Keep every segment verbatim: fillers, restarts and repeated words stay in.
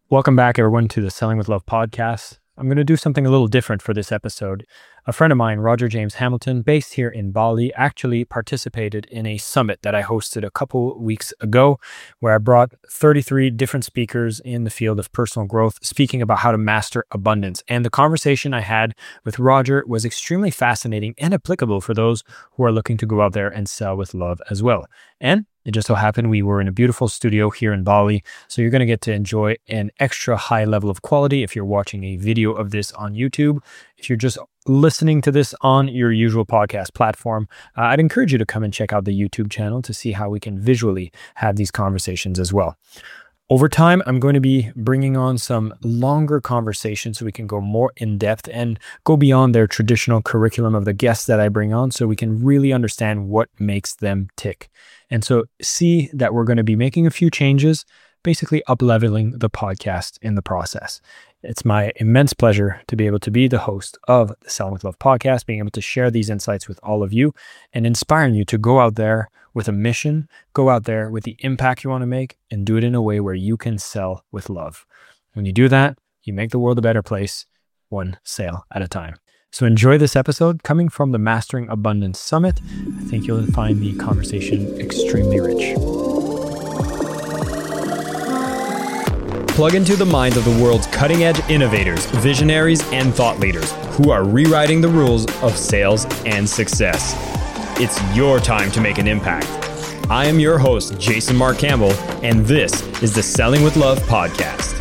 Welcome back, everyone, to the Selling with Love podcast. I'm going to do something a little different for this episode. A friend of mine, Roger James Hamilton, based here in Bali, actually participated in a summit that I hosted a couple weeks ago, where I brought thirty-three different speakers in the field of personal growth, speaking about how to master abundance. And the conversation I had with Roger was extremely fascinating and applicable for those who are looking to go out there and sell with love as well. And it just so happened we were in a beautiful studio here in Bali, so you're going to get to enjoy an extra high level of quality if you're watching a video of this on YouTube. If you're just listening to this on your usual podcast platform, uh, I'd encourage you to come and check out the YouTube channel to see how we can visually have these conversations as well. Over time, I'm going to be bringing on some longer conversations so we can go more in depth and go beyond their traditional curriculum of the guests that I bring on so we can really understand what makes them tick. And so see that we're going to be making a few changes, basically up-leveling the podcast in the process. It's my immense pleasure to be able to be the host of the Selling with Love podcast, being able to share these insights with all of you and inspiring you to go out there with a mission, go out there with the impact you want to make, and do it in a way where you can sell with love. When you do that, you make the world a better place, one sale at a time. So enjoy this episode coming from the Mastering Abundance Summit. I think you'll find the conversation extremely rich. Plug into the minds of the world's cutting-edge innovators, visionaries, and thought leaders who are rewriting the rules of sales and success. It's your time to make an impact. I am your host, Jason Mark Campbell, and this is the Selling with Love podcast.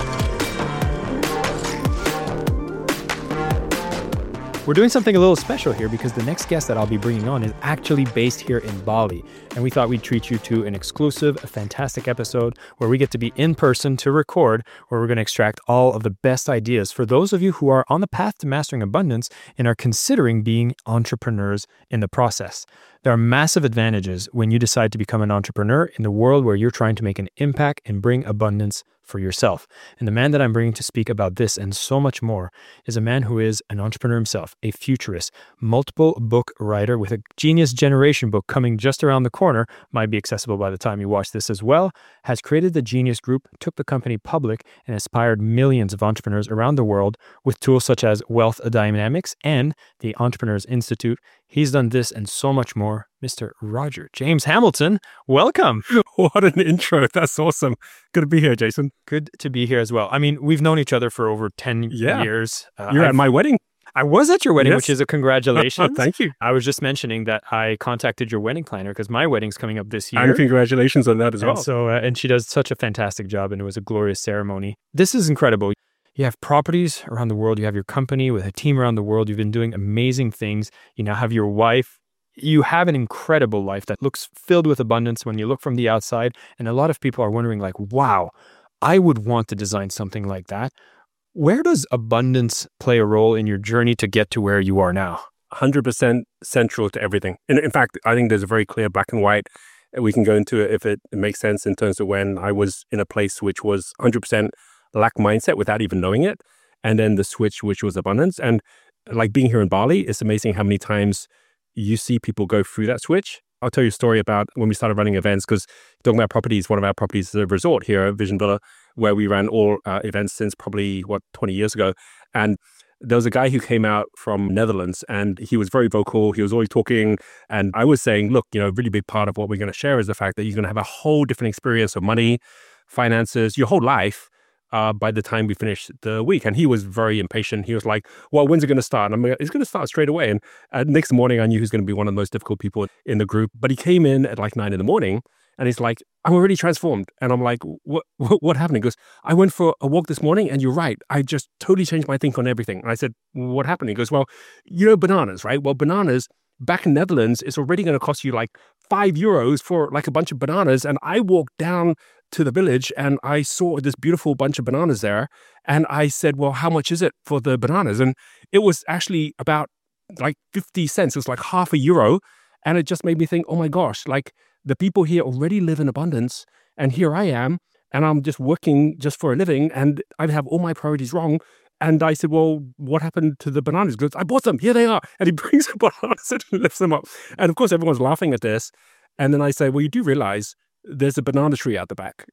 We're doing something a little special here because the next guest that I'll be bringing on is actually based here in Bali. And we thought we'd treat you to an exclusive, a fantastic episode where we get to be in person to record, where we're going to extract all of the best ideas for those of you who are on the path to mastering abundance and are considering being entrepreneurs in the process. There are massive advantages when you decide to become an entrepreneur in the world where you're trying to make an impact and bring abundance for yourself. And the man that I'm bringing to speak about this and so much more is a man who is an entrepreneur himself, a futurist, multiple book writer with a Genius Generation book coming just around the corner, might be accessible by the time you watch this as well, has created the Genius Group, took the company public, and inspired millions of entrepreneurs around the world with tools such as Wealth Dynamics and the Entrepreneurs Institute. He's done this and so much more. Mister Roger James Hamilton, welcome. What an intro. That's awesome. Good to be here, Jason. Good to be here as well. I mean, we've known each other for over ten yeah. years. Uh, You're I've, at my wedding. I was at your wedding, yes. which is a congratulations. Thank you. I was just mentioning that I contacted your wedding planner because my wedding's coming up this year. And congratulations on that as and well. So, uh, and she does such a fantastic job, and it was a glorious ceremony. This is incredible. You have properties around the world. You have your company with a team around the world. You've been doing amazing things. You now have your wife. You have an incredible life that looks filled with abundance when you look from the outside. And a lot of people are wondering like, wow, I would want to design something like that. Where does abundance play a role in your journey to get to where you are now? one hundred percent central to everything. In, in fact, I think there's a very clear black and white. We can go into it if it, it makes sense in terms of when I was in a place which was one hundred percent lack mindset without even knowing it. And then the switch, which was abundance. And like being here in Bali, it's amazing how many times you see people go through that switch. I'll tell you a story about when we started running events, because talking about properties, one of our properties is a resort here at Vision Villa, where we ran all uh, events since probably, what, twenty years ago. And there was a guy who came out from Netherlands and he was very vocal. He was always talking. And I was saying, look, you know, a really big part of what we're going to share is the fact that you're going to have a whole different experience of money, finances, your whole life. Uh, by the time we finished the week. And he was very impatient. He was like, well, when's it going to start? And I'm like, it's going to start straight away. And uh, next morning, I knew he was going to be one of the most difficult people in the group. But he came in at like nine in the morning and he's like, I'm already transformed. And I'm like, what, what, what happened? He goes, I went for a walk this morning and you're right. I just totally changed my think on everything. And I said, what happened? He goes, well, you know, bananas, right? Well, bananas back in Netherlands, it's already going to cost you like five euros for like a bunch of bananas. And I walked down to the village and I saw this beautiful bunch of bananas there. And I said, well, how much is it for the bananas? And it was actually about like fifty cents. It was like half a euro. And it just made me think, oh my gosh, like the people here already live in abundance. And here I am, and I'm just working just for a living and I have all my priorities wrong. And I said, well, what happened to the bananas? He goes, I bought them. Here they are. And he brings the bananas and lifts them up. And of course, everyone's laughing at this. And then I say, well, you do realize there's a banana tree out the back.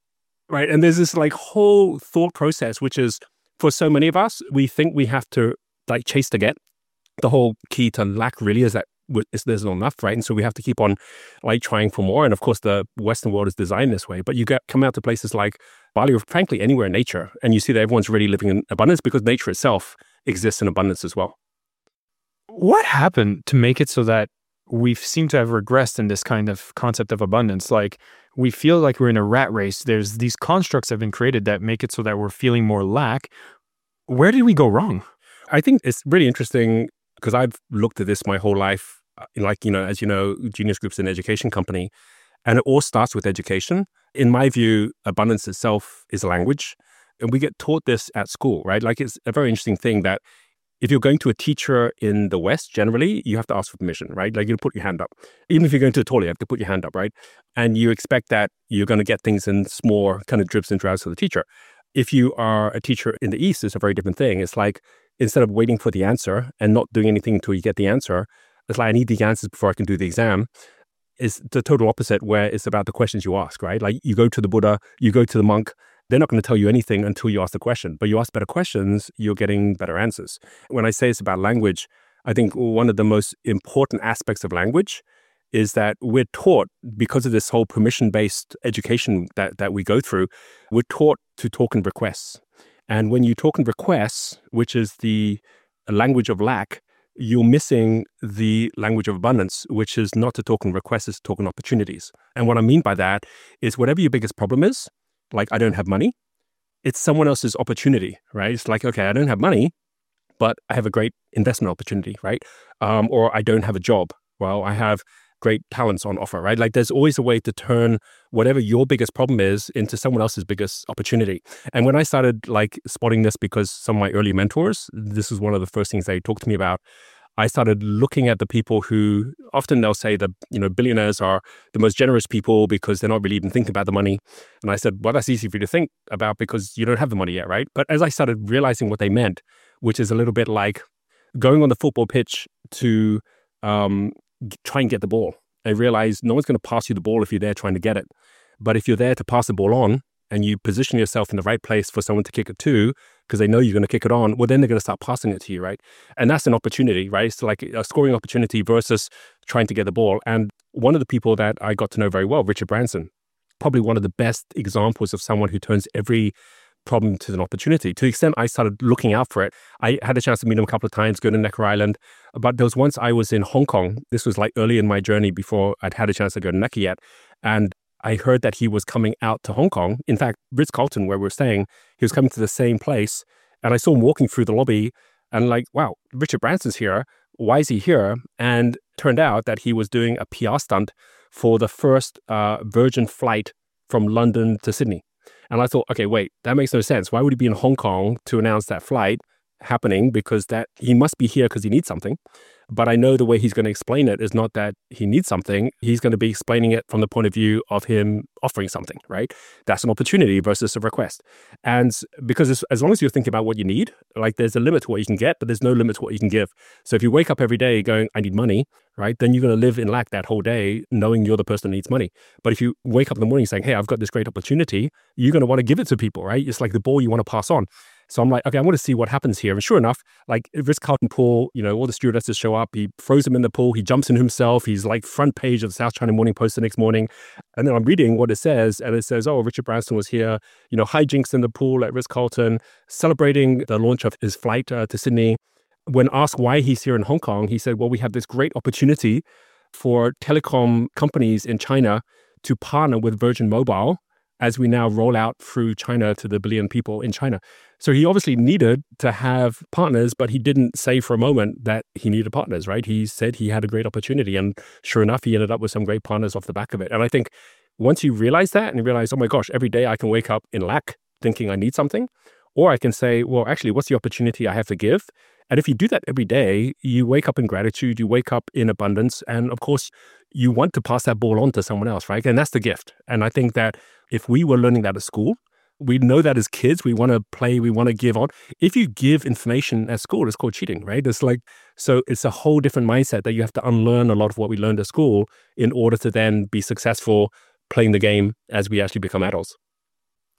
right? And there's this like whole thought process, which is for so many of us, we think we have to like chase to get. The whole key to lack really is that there's not enough, right? And so we have to keep on like trying for more. And of course, the Western world is designed this way. But you get come out to places like Bali or frankly anywhere in nature, and you see that everyone's really living in abundance because nature itself exists in abundance as well. What happened to make it so that we seem to have regressed in this kind of concept of abundance? Like we feel like we're in a rat race. There's these constructs that have been created that make it so that we're feeling more lack. Where did we go wrong? I think it's really interesting because I've looked at this my whole life. Like, you know, as you know, Genius Group's an education company, and it all starts with education. In my view, abundance itself is a language, and we get taught this at school, right? Like it's a very interesting thing that if you're going to a teacher in the West, generally, you have to ask for permission, right? Like you put your hand up. Even if you're going to the toilet, you have to put your hand up, right? And you expect that you're going to get things in small kind of drips and drabs for the teacher. If you are a teacher in the East, it's a very different thing. It's like, instead of waiting for the answer and not doing anything until you get the answer, it's like, I need the answers before I can do the exam. It's the total opposite where it's about the questions you ask, right? Like you go to the Buddha, you go to the monk, they're not going to tell you anything until you ask the question. But you ask better questions, you're getting better answers. When I say it's about language, I think one of the most important aspects of language is that we're taught, because of this whole permission-based education that, that we go through, we're taught to talk in requests. And when you talk in requests, which is the language of lack, you're missing the language of abundance, which is not to talk in requests, it's to talk in opportunities. And what I mean by that is whatever your biggest problem is, like I don't have money, it's someone else's opportunity, right? It's like, okay, I don't have money, but I have a great investment opportunity, right? Um, or I don't have a job. Well, I have great talents on offer, right? Like there's always a way to turn whatever your biggest problem is into someone else's biggest opportunity. And when I started like spotting this, because some of my early mentors, this is one of the first things they talked to me about, I started looking at the people who often they'll say that, you know, billionaires are the most generous people because they're not really even thinking about the money. And I said, well, that's easy for you to think about because you don't have the money yet, right? But as I started realizing what they meant, which is a little bit like going on the football pitch to um, try and get the ball. I realized no one's going to pass you the ball if you're there trying to get it. But if you're there to pass the ball on and you position yourself in the right place for someone to kick it to, because they know you're going to kick it on, well, then they're going to start passing it to you, right? And that's an opportunity, right? It's like a scoring opportunity versus trying to get the ball. And one of the people that I got to know very well, Richard Branson, probably one of the best examples of someone who turns every problem to an opportunity. To the extent I started looking out for it. I had a chance to meet him a couple of times, go to Necker Island. But there was once I was in Hong Kong. This was like early in my journey before I'd had a chance to go to Necker yet. And I heard that he was coming out to Hong Kong. In fact, Ritz-Carlton, where we were staying, he was coming to the same place. And I saw him walking through the lobby and like, wow, Richard Branson's here. Why is he here? And turned out that he was doing a P R stunt for the first uh, Virgin flight from London to Sydney. And I thought, okay, wait, that makes no sense. Why would he be in Hong Kong to announce that flight happening? Because that he must be here because he needs something. But I know the way he's going to explain it is not that he needs something. He's going to be explaining it from the point of view of him offering something, right? That's an opportunity versus a request. And because as, as long as you're thinking about what you need, like there's a limit to what you can get, but there's no limit to what you can give. So if you wake up every day going, I need money, right? Then you're going to live in lack that whole day knowing you're the person that needs money. But if you wake up in the morning saying, hey, I've got this great opportunity, you're going to want to give it to people, right? It's like the ball you want to pass on. So I'm like, okay, I want to see what happens here. And sure enough, like Ritz-Carlton pool, you know, all the stewardesses show up. He throws him in the pool. He jumps in himself. He's like front page of the South China Morning Post the next morning. And then I'm reading what it says. And it says, oh, Richard Branson was here, you know, hijinks in the pool at Ritz-Carlton, celebrating the launch of his flight uh, to Sydney. When asked why he's here in Hong Kong, he said, well, we have this great opportunity for telecom companies in China to partner with Virgin Mobile as we now roll out through China to the billion people in China. So he obviously needed to have partners, but he didn't say for a moment that he needed partners, right? He said he had a great opportunity. And sure enough, he ended up with some great partners off the back of it. And I think once you realize that and you realize, oh my gosh, every day I can wake up in lack thinking I need something, or I can say, well, actually, what's the opportunity I have to give? And if you do that every day, you wake up in gratitude, you wake up in abundance. And of course, you want to pass that ball on to someone else, right? And that's the gift. And I think that if we were learning that at school, we know that as kids, we want to play, we want to give on. If you give information at school, it's called cheating, right? It's like, so it's a whole different mindset that you have to unlearn a lot of what we learned at school in order to then be successful playing the game as we actually become adults.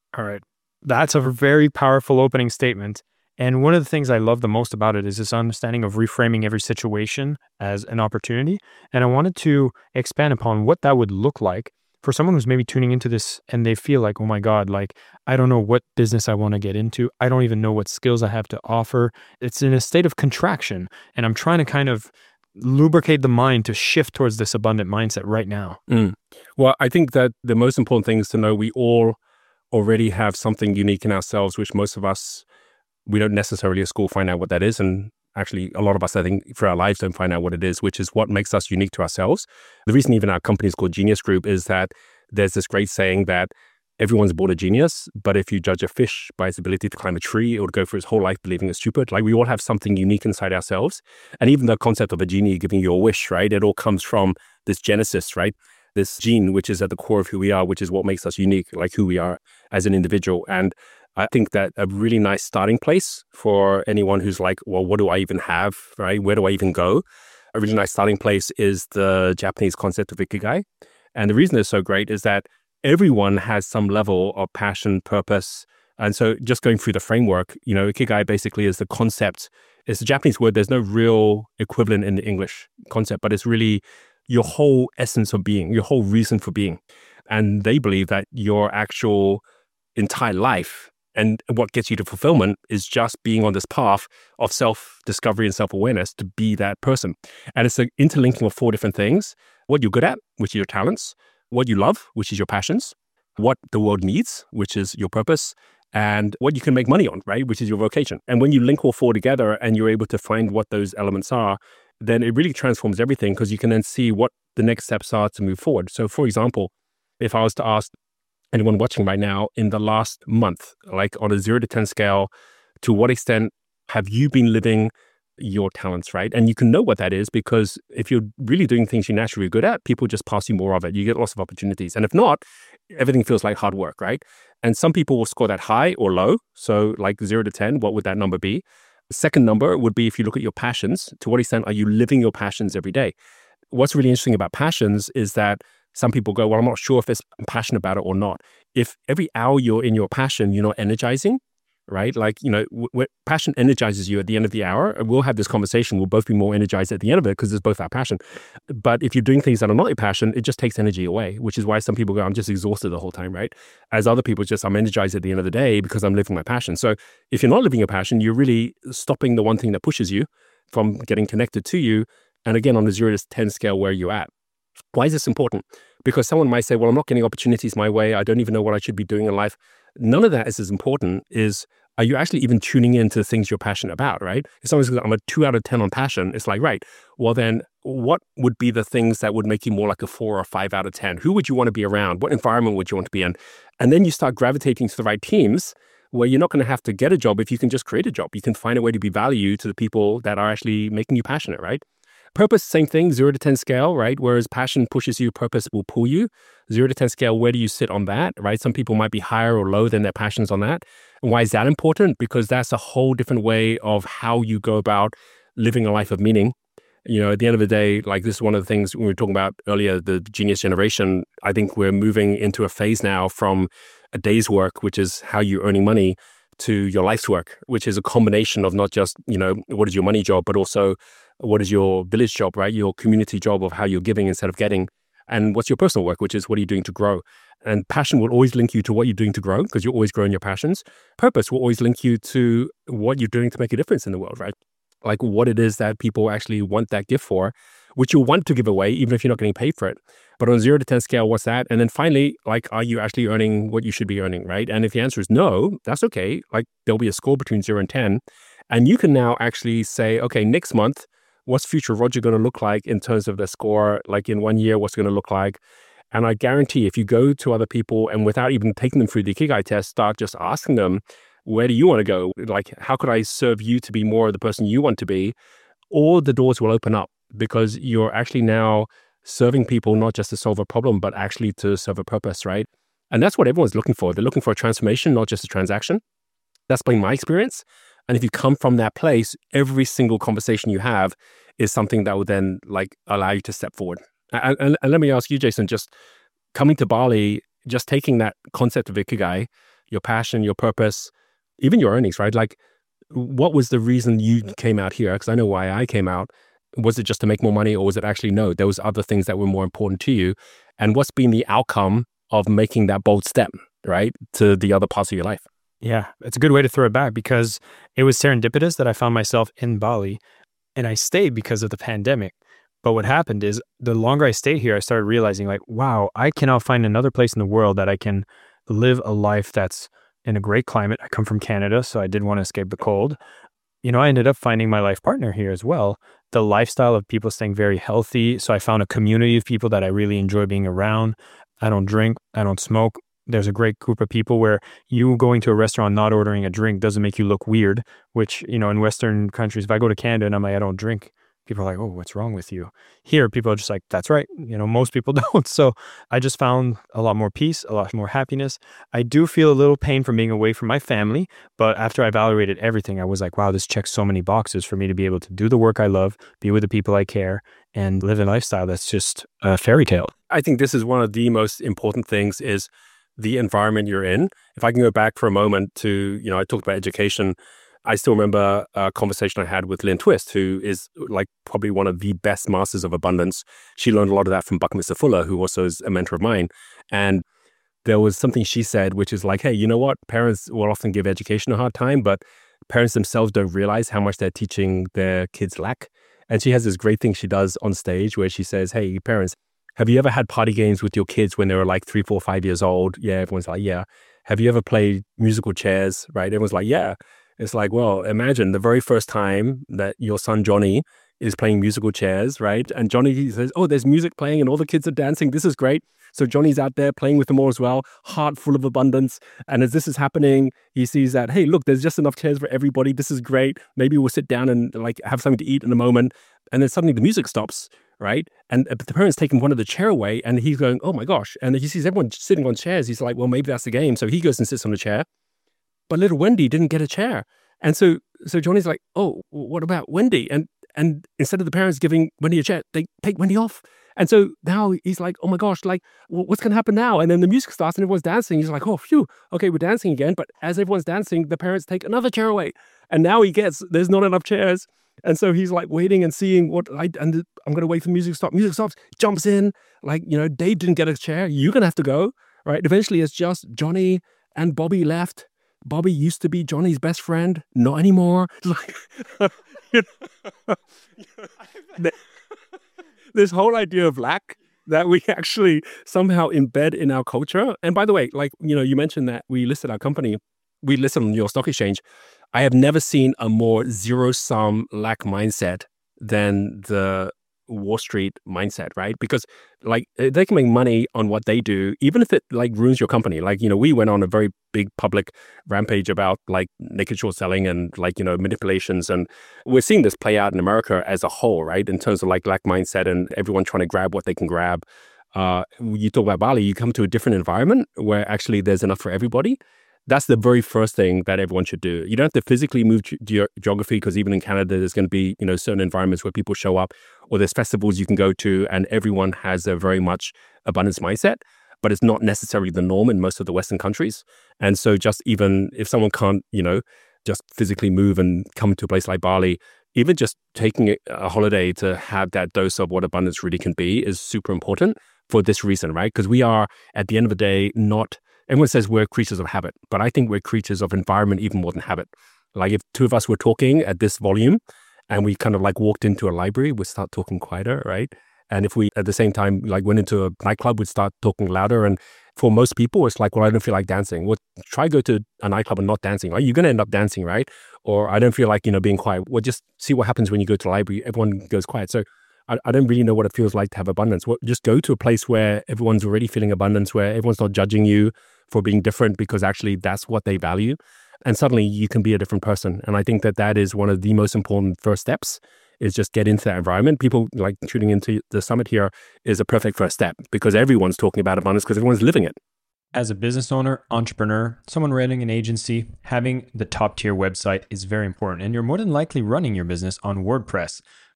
All right. That's a very powerful opening statement. And one of the things I love the most about it is this understanding of reframing every situation as an opportunity. And I wanted to expand upon what that would look like for someone who's maybe tuning into this and they feel like, oh my God, like, I don't know what business I want to get into. I don't even know what skills I have to offer. It's in a state of contraction. And I'm trying to kind of lubricate the mind to shift towards this abundant mindset right now. Mm. Well, I think that the most important thing is to know we all already have something unique in ourselves, which most of us, we don't necessarily at school find out what that is. And actually, a lot of us, I think, for our lives don't find out what it is, which is what makes us unique to ourselves. The reason even our company is called Genius Group is that there's this great saying that everyone's born a genius, but if you judge a fish by its ability to climb a tree, it would go for its whole life believing it's stupid. Like, we all have something unique inside ourselves. And even the concept of a genie giving you a wish, right? It all comes from this genesis, right? This gene, which is at the core of who we are, which is what makes us unique, like who we are as an individual. And I think that a really nice starting place for anyone who's like, well, what do I even have, right? Where do I even go? A really nice starting place is the Japanese concept of Ikigai. And the reason it's so great is that everyone has some level of passion, purpose. And so just going through the framework, you know, Ikigai basically is the concept. It's a Japanese word. There's no real equivalent in the English concept, but it's really your whole essence of being, your whole reason for being. And they believe that your actual entire life and what gets you to fulfillment is just being on this path of self-discovery and self-awareness to be that person. And it's an interlinking of four different things: what you're good at, which is your talents; what you love, which is your passions; what the world needs, which is your purpose; and what you can make money on, right, which is your vocation. And when you link all four together and you're able to find what those elements are, then it really transforms everything, because you can then see what the next steps are to move forward. So, for example, if I was to ask anyone watching right now, in the last month, like on a zero to ten scale, to what extent have you been living your talents, right? And you can know what that is, because if you're really doing things you're naturally good at, people just pass you more of it. You get lots of opportunities. And if not, everything feels like hard work, right? And some people will score that high or low. So like zero to ten, what would that number be? The second number would be, if you look at your passions, to what extent are you living your passions every day? What's really interesting about passions is that some people go, well, I'm not sure if I'm passionate about it or not. If every hour you're in your passion, you're not energizing, right? Like, you know, w- w- passion energizes you at the end of the hour. We'll have this conversation. We'll both be more energized at the end of it, because it's both our passion. But if you're doing things that are not your passion, it just takes energy away, which is why some people go, I'm just exhausted the whole time, right? As other people just, I'm energized at the end of the day because I'm living my passion. So if you're not living your passion, you're really stopping the one thing that pushes you from getting connected to you. And again, on the zero to ten scale, where you're at. Why is this important? Because someone might say, well, I'm not getting opportunities my way. I don't even know what I should be doing in life. None of that is as important. Is, are you actually even tuning into the things you're passionate about, right? If someone says, I'm a two out of ten on passion, it's like, right, well then what would be the things that would make you more like a four or five out of ten? Who would you want to be around? What environment would you want to be in? And then you start gravitating to the right teams, where you're not going to have to get a job if you can just create a job. You can find a way to be value to the people that are actually making you passionate, right? Purpose, same thing, zero to ten scale, right? Whereas passion pushes you, purpose will pull you. Zero to ten scale, where do you sit on that, right? Some people might be higher or low than their passions on that. And why is that important? Because that's a whole different way of how you go about living a life of meaning. You know, at the end of the day, like, this is one of the things we were talking about earlier, the genius generation. I think we're moving into a phase now from a day's work, which is how you're earning money, to your life's work, which is a combination of not just, you know, what is your money job, but also what is your village job, right? Your community job of how you're giving instead of getting. And what's your personal work, which is what are you doing to grow? And passion will always link you to what you're doing to grow, because you're always growing your passions. Purpose will always link you to what you're doing to make a difference in the world, right? Like, what it is that people actually want that gift for, which you want to give away, even if you're not getting paid for it. But on zero to ten scale, what's that? And then finally, like, are you actually earning what you should be earning, right? And if the answer is no, that's okay. Like, there'll be a score between zero and ten. And you can now actually say, okay, next month, what's future Roger going to look like in terms of the score? Like, in one year, what's it going to look like? And I guarantee if you go to other people and without even taking them through the Ikigai test, start just asking them, where do you want to go? Like, how could I serve you to be more of the person you want to be? All the doors will open up, because you're actually now serving people not just to solve a problem, but actually to serve a purpose, right? And that's what everyone's looking for. They're looking for a transformation, not just a transaction. That's been my experience. And if you come from that place, every single conversation you have is something that will then like allow you to step forward. And, and, and let me ask you, Jason, just coming to Bali, just taking that concept of Ikigai, your passion, your purpose, even your earnings, right? Like, what was the reason you came out here? Because I know why I came out. Was it just to make more money, or was it actually, no, there was other things that were more important to you? And what's been the outcome of making that bold step, right, to the other parts of your life? Yeah, it's a good way to throw it back, because it was serendipitous that I found myself in Bali, and I stayed because of the pandemic. But what happened is, the longer I stayed here, I started realizing, like, wow, I cannot find another place in the world that I can live a life that's in a great climate. I come from Canada, so I did want to escape the cold. You know, I ended up finding my life partner here as well. The lifestyle of people staying very healthy. So I found a community of people that I really enjoy being around. I don't drink, I don't smoke. There's a great group of people where you going to a restaurant, not ordering a drink doesn't make you look weird, which, you know, in Western countries, if I go to Canada and I'm like, I don't drink, people are like, oh, what's wrong with you? Here, people are just like, that's right. You know, most people don't. So I just found a lot more peace, a lot more happiness. I do feel a little pain from being away from my family, but after I evaluated everything, I was like, wow, this checks so many boxes for me to be able to do the work I love, be with the people I care, and live a lifestyle that's just a fairy tale. I think this is one of the most important things, is the environment you're in. If I can go back for a moment to, you know, I talked about education. I still remember a conversation I had with Lynn Twist, who is like probably one of the best masters of abundance. She learned a lot of that from Buckminster Fuller, who also is a mentor of mine. And there was something she said, which is like, hey, you know what? Parents will often give education a hard time, but parents themselves don't realize how much they're teaching their kids lack. And she has this great thing she does on stage where she says, hey, parents, have you ever had party games with your kids when they were like three, four, five years old? Yeah, everyone's like, yeah. Have you ever played musical chairs? Right? Everyone's like, yeah. It's like, well, imagine the very first time that your son Johnny is playing musical chairs, right? And Johnny says, oh, there's music playing and all the kids are dancing. This is great. So Johnny's out there playing with them all as well, heart full of abundance. And as this is happening, he sees that, hey, look, there's just enough chairs for everybody. This is great. Maybe we'll sit down and like have something to eat in a moment. And then suddenly the music stops, right? And the parents taking one of the chair away, and he's going, oh my gosh. And he sees everyone sitting on chairs. He's like, well, maybe that's the game. So he goes and sits on a chair. But little Wendy didn't get a chair. And so so Johnny's like, oh, what about Wendy? And and instead of the parents giving Wendy a chair, they take Wendy off. And so now he's like, oh my gosh, like, what's going to happen now? And then the music starts and everyone's dancing. He's like, oh, phew, okay, we're dancing again. But as everyone's dancing, the parents take another chair away. And now he gets, there's not enough chairs. And so he's like waiting and seeing what, I, and I'm going to wait for the music to stop. Music stops, jumps in, like, you know, Dave didn't get a chair. You're going to have to go, right? Eventually it's just Johnny and Bobby left. Bobby used to be Johnny's best friend, not anymore. Like, you know, this whole idea of lack that we actually somehow embed in our culture. And by the way, like, you know, you mentioned that we listed our company, we listed on your stock exchange. I have never seen a more zero-sum lack mindset than the Wall Street mindset, right? Because like they can make money on what they do, even if it like ruins your company. Like, you know, we went on a very big public rampage about like naked short selling and like, you know, manipulations. And we're seeing this play out in America as a whole, right? In terms of like lack mindset and everyone trying to grab what they can grab. Uh, you talk about Bali, you come to a different environment where actually there's enough for everybody. That's the very first thing that everyone should do. You don't have to physically move ge- ge- geography, because even in Canada, there's going to be, you know, certain environments where people show up, or there's festivals you can go to, and everyone has a very much abundance mindset, but it's not necessarily the norm in most of the Western countries. And so just even if someone can't, you know, just physically move and come to a place like Bali, even just taking a holiday to have that dose of what abundance really can be is super important for this reason, right? Because we are, at the end of the day, not... Everyone says we're creatures of habit, but I think we're creatures of environment even more than habit. Like if two of us were talking at this volume and we kind of like walked into a library, we'd start talking quieter, right? And if we at the same time like went into a nightclub, we'd start talking louder. And for most people, it's like, well, I don't feel like dancing. Well, try go to a nightclub and not dancing, right? You're going to end up dancing, right? Or I don't feel like, you know, being quiet. Well, just see what happens when you go to the library. Everyone goes quiet. So I, I don't really know what it feels like to have abundance. Well, just go to a place where everyone's already feeling abundance, where everyone's not judging you for being different, because actually that's what they value. And suddenly you can be a different person. And I think that that is one of the most important first steps, is just get into that environment. People like tuning into the summit here is a perfect first step, because everyone's talking about abundance because everyone's living it. As a business owner, entrepreneur, someone running an agency, having the top tier website is very important. And you're more than likely running your business on WordPress.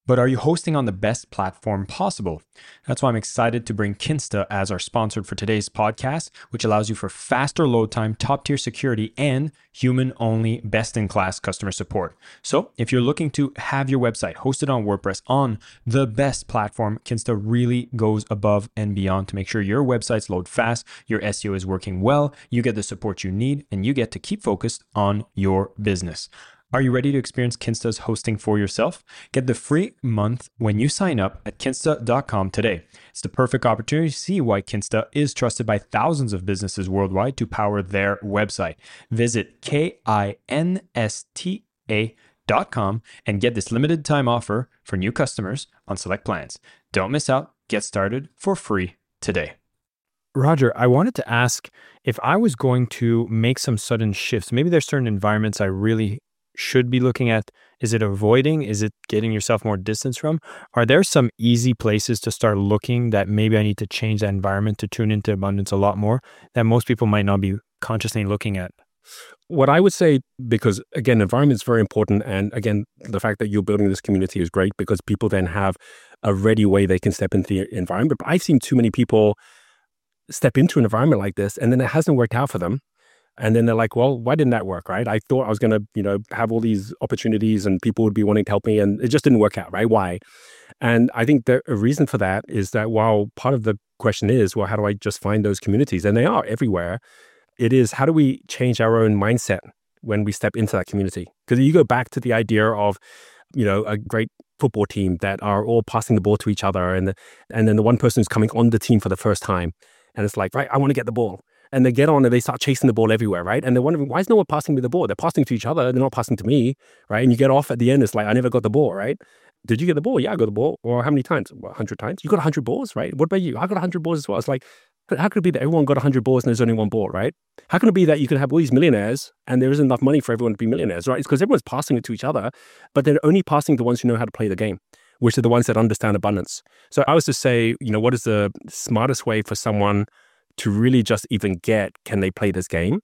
But are you hosting on the best platform possible? That's why I'm excited to bring Kinsta as our sponsor for today's podcast, which allows you for faster load time, top tier security, and human-only best-in-class customer support. So if you're looking to have your website hosted on WordPress on the best platform, Kinsta really goes above and beyond to make sure your websites load fast, your S E O is working well, you get the support you need, and you get to keep focused on your business. Are you ready to experience Kinsta's hosting for yourself? Get the free month when you sign up at kinsta dot com today. It's the perfect opportunity to see why Kinsta is trusted by thousands of businesses worldwide to power their website. Visit K-I-N-S-T-A dot com and get this limited time offer for new customers on select plans. Don't miss out. Get started for free today. Roger, I wanted to ask if I was going to make some sudden shifts. Maybe there's certain environments I really should be looking at. Is it avoiding? Is it getting yourself more distance from? Are there some easy places to start looking that maybe I need to change that environment to tune into abundance a lot more that most people might not be consciously looking at? What I would say, because again, environment is very important. And again, the fact that you're building this community is great because people then have a ready way they can step into the environment. But I've seen too many people step into an environment like this and then it hasn't worked out for them. And then they're like, well, why didn't that work, right? I thought I was going to, you know, have all these opportunities and people would be wanting to help me and it just didn't work out, right? Why? And I think the a reason for that is that while part of the question is, well, how do I just find those communities? And they are everywhere. It is, how do we change our own mindset when we step into that community? Because you go back to the idea of, you know, a great football team that are all passing the ball to each other. And, the, and then the one person who's coming on the team for the first time. And it's like, right, I want to get the ball. And they get on and they start chasing the ball everywhere, right? And they're wondering, why is no one passing me the ball? They're passing to each other. They're not passing to me, right? And you get off at the end, it's like, I never got the ball, right? Did you get the ball? Yeah, I got the ball. Or how many times? Well, one hundred times. You got one hundred balls, right? What about you? I got one hundred balls as well. It's like, how could it be that everyone got one hundred balls and there's only one ball, right? How can it be that you can have all these millionaires and there isn't enough money for everyone to be millionaires, right? It's because everyone's passing it to each other, but they're only passing the ones who know how to play the game, which are the ones that understand abundance. So I was to say, you know, what is the smartest way for someone to really just even get, can they play this game,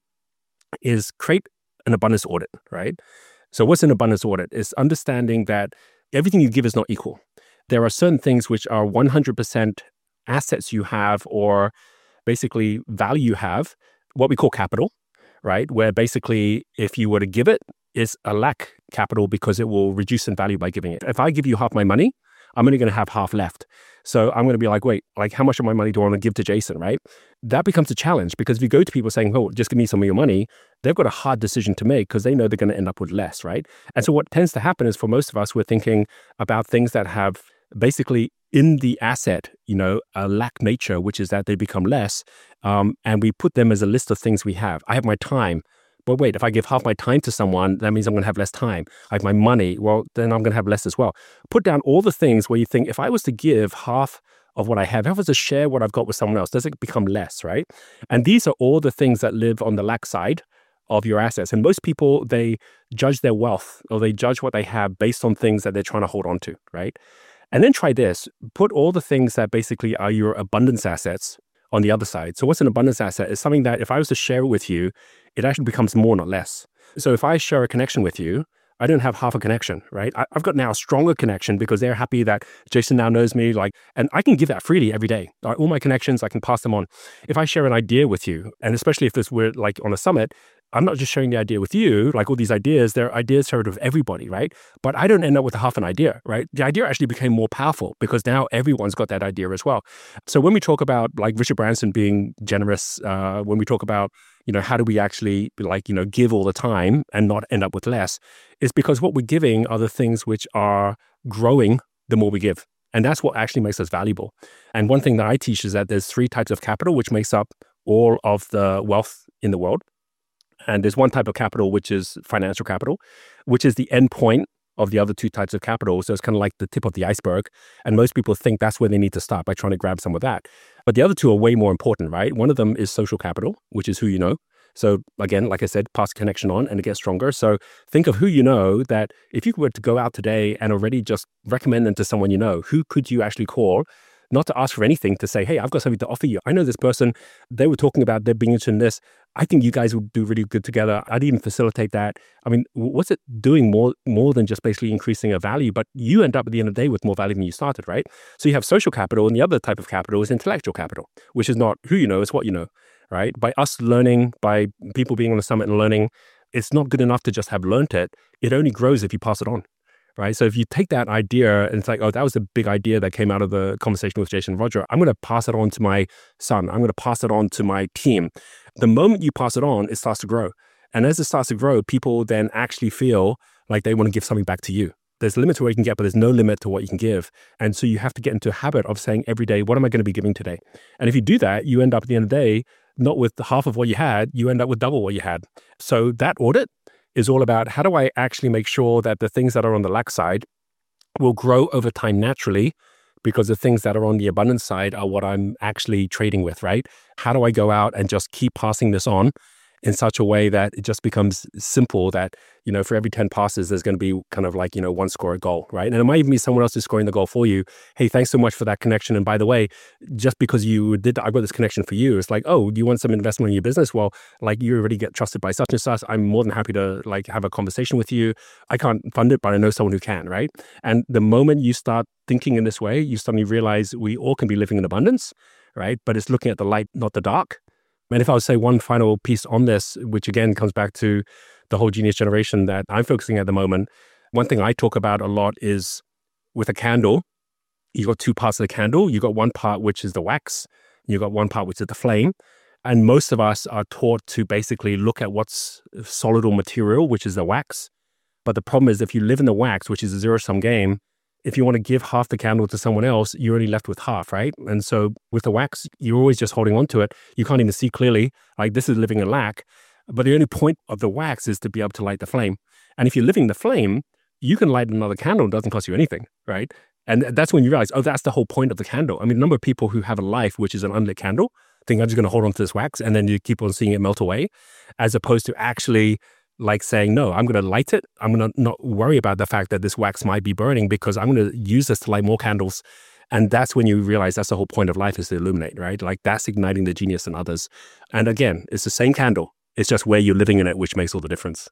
is create an abundance audit, right? So what's an abundance audit? It's understanding that everything you give is not equal. There are certain things which are one hundred percent assets you have or basically value you have, what we call capital, right? Where basically if you were to give it, it's a lack capital because it will reduce in value by giving it. If I give you half my money, I'm only going to have half left. So I'm going to be like, wait, like how much of my money do I want to give to Jason, right? That becomes a challenge because if you go to people saying, oh, just give me some of your money, they've got a hard decision to make because they know they're going to end up with less, right? And so what tends to happen is for most of us, we're thinking about things that have basically in the asset, you know, a lack nature, which is that they become less. Um, and we put them as a list of things we have. I have my time. But wait, if I give half my time to someone, that means I'm going to have less time. I have my money. Well, then I'm going to have less as well. Put down all the things where you think, if I was to give half of what I have, if I was to share what I've got with someone else, does it become less, right? And these are all the things that live on the lack side of your assets. And most people, they judge their wealth or they judge what they have based on things that they're trying to hold on to, right? And then try this. Put all the things that basically are your abundance assets on the other side. So what's an abundance asset? It's something that if I was to share it with you, it actually becomes more, not less. So if I share a connection with you, I don't have half a connection, right? I, I've got now a stronger connection because they're happy that Jason now knows me, like, and I can give that freely every day. Like, all my connections, I can pass them on. If I share an idea with you, and especially if this we're like on a summit, I'm not just sharing the idea with you, like all these ideas, they're ideas shared with everybody, right? But I don't end up with half an idea, right? The idea actually became more powerful because now everyone's got that idea as well. So when we talk about like Richard Branson being generous, uh, when we talk about, you know, how do we actually like, you know, give all the time and not end up with less, it's because what we're giving are the things which are growing the more we give. And that's what actually makes us valuable. And one thing that I teach is that there's three types of capital, which makes up all of the wealth in the world. And there's one type of capital, which is financial capital, which is the end point of the other two types of capital. So it's kind of like the tip of the iceberg. And most people think that's where they need to start by trying to grab some of that. But the other two are way more important, right? One of them is social capital, which is who you know. So again, like I said, pass the connection on and it gets stronger. So think of who you know that if you were to go out today and already just recommend them to someone you know, who could you actually call? Not to ask for anything, to say, hey, I've got something to offer you. I know this person, they were talking about their being interested in this. I think you guys would do really good together. I'd even facilitate that. I mean, what's it doing more more than just basically increasing a value? But you end up at the end of the day with more value than you started, right? So you have social capital, and the other type of capital is intellectual capital, which is not who you know, it's what you know, right? By us learning, by people being on the summit and learning, it's not good enough to just have learned it. It only grows if you pass it on. Right. So if you take that idea and it's like, oh, that was a big idea that came out of the conversation with Jason and Roger, I'm going to pass it on to my son. I'm going to pass it on to my team. The moment you pass it on, it starts to grow. And as it starts to grow, people then actually feel like they want to give something back to you. There's a limit to what you can get, but there's no limit to what you can give. And so you have to get into a habit of saying every day, what am I going to be giving today? And if you do that, you end up at the end of the day, not with half of what you had, you end up with double what you had. So that audit is all about how do I actually make sure that the things that are on the lack side will grow over time naturally, because the things that are on the abundance side are what I'm actually trading with, right? How do I go out and just keep passing this on in such a way that it just becomes simple that, you know, for every ten passes, there's going to be kind of like, you know, one score a goal, right? And it might even be someone else who's scoring the goal for you. Hey, thanks so much for that connection. And by the way, just because you did, I got this connection for you. It's like, oh, do you want some investment in your business? Well, like you already get trusted by such and such. I'm more than happy to like have a conversation with you. I can't fund it, but I know someone who can, right? And the moment you start thinking in this way, you suddenly realize we all can be living in abundance, right? But it's looking at the light, not the dark. And if I would say one final piece on this, which again comes back to the whole genius generation that I'm focusing at the moment, one thing I talk about a lot is with a candle, you got two parts of the candle. You got one part, which is the wax. You got one part, which is the flame. And most of us are taught to basically look at what's solid or material, which is the wax. But the problem is if you live in the wax, which is a zero-sum game, if you want to give half the candle to someone else, you're only left with half, right? And so with the wax, you're always just holding on to it. You can't even see clearly, like this is living in lack. But the only point of the wax is to be able to light the flame. And if you're living the flame, you can light another candle. It doesn't cost you anything, right? And that's when you realize, oh, that's the whole point of the candle. I mean, the number of people who have a life, which is an unlit candle, think I'm just going to hold on to this wax, and then you keep on seeing it melt away, as opposed to actually like saying, no, I'm going to light it. I'm going to not worry about the fact that this wax might be burning because I'm going to use this to light more candles. And that's when you realize that's the whole point of life, is to illuminate, right? Like that's igniting the genius in others. And again, it's the same candle. It's just where you're living in it, which makes all the difference.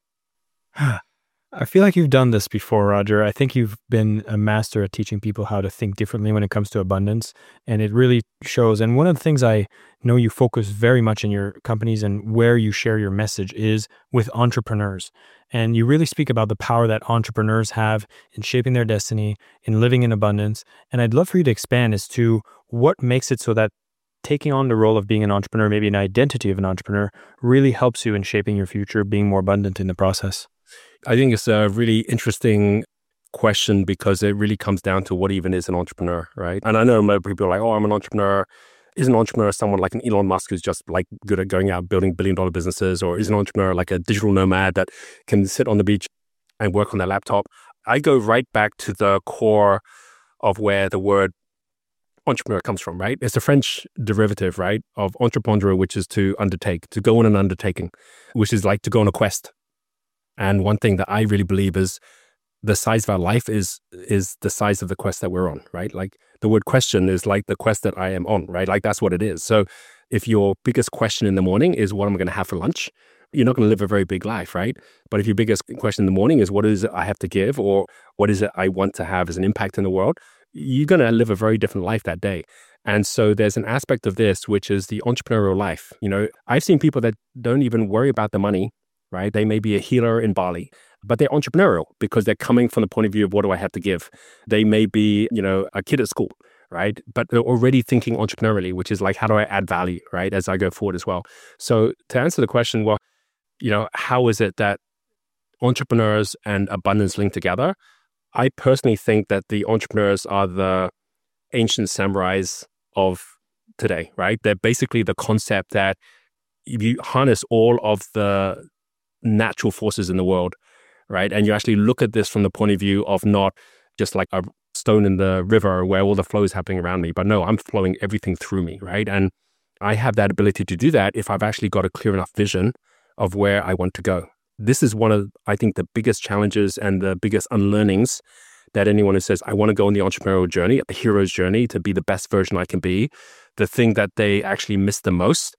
I feel like you've done this before, Roger. I think you've been a master at teaching people how to think differently when it comes to abundance. And it really shows. And one of the things I know you focus very much in your companies and where you share your message is with entrepreneurs. And you really speak about the power that entrepreneurs have in shaping their destiny, in living in abundance. And I'd love for you to expand as to what makes it so that taking on the role of being an entrepreneur, maybe an identity of an entrepreneur, really helps you in shaping your future, being more abundant in the process. I think it's a really interesting question because it really comes down to what even is an entrepreneur, right? And I know most people are like, oh, I'm an entrepreneur. Is an entrepreneur someone like an Elon Musk who's just like good at going out building billion dollar businesses? Or is an entrepreneur like a digital nomad that can sit on the beach and work on their laptop? I go right back to the core of where the word entrepreneur comes from, right? It's a French derivative, right, of entreprendre, which is to undertake, to go on an undertaking, which is like to go on a quest. And one thing that I really believe is the size of our life is is the size of the quest that we're on, right? Like the word question is like the quest that I am on, right? Like that's what it is. So if your biggest question in the morning is what am I going to have for lunch, you're not going to live a very big life, right? But if your biggest question in the morning is what is it I have to give, or what is it I want to have as an impact in the world, you're going to live a very different life that day. And so there's an aspect of this, which is the entrepreneurial life. You know, I've seen people that don't even worry about the money, right? They may be a healer in Bali, but they're entrepreneurial because they're coming from the point of view of what do I have to give? They may be, you know, a kid at school, right? But they're already thinking entrepreneurially, which is like, how do I add value, right? As I go forward as well. So to answer the question, well, you know, how is it that entrepreneurs and abundance link together? I personally think that the entrepreneurs are the ancient samurais of today, right? They're basically the concept that if you harness all of the natural forces in the world, right? And you actually look at this from the point of view of not just like a stone in the river where all the flow is happening around me, but no, I'm flowing everything through me, right? And I have that ability to do that if I've actually got a clear enough vision of where I want to go. This is one of, I think, the biggest challenges and the biggest unlearnings that anyone who says, I want to go on the entrepreneurial journey, the hero's journey to be the best version I can be, the thing that they actually miss the most